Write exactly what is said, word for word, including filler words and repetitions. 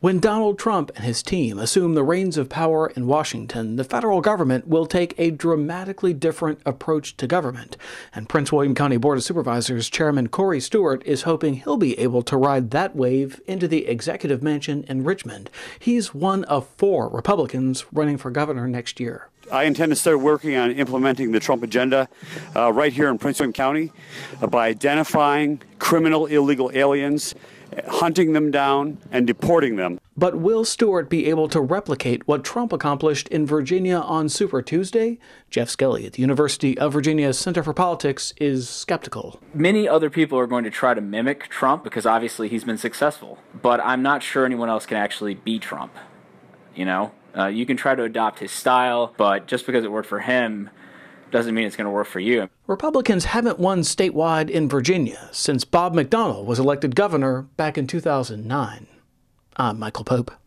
When Donald Trump and his team assume the reins of power in Washington, the federal government will take a dramatically different approach to government. And Prince William County Board of Supervisors Chairman Corey Stewart is hoping he'll be able to ride that wave into the executive mansion in Richmond. He's one of four Republicans running for governor next year. I intend to start working on implementing the Trump agenda uh, right here in Prince William County uh, by identifying criminal illegal aliens, hunting them down, and deporting them. But will Stewart be able to replicate what Trump accomplished in Virginia on Super Tuesday? Jeff Skelly at the University of Virginia Center for Politics is skeptical. Many other people are going to try to mimic Trump because obviously he's been successful. But I'm not sure anyone else can actually beat Trump. You know, uh, you can try to adopt his style, but just because it worked for him doesn't mean it's going to work for you. Republicans haven't won statewide in Virginia since Bob McDonnell was elected governor back in two thousand nine. I'm Michael Pope.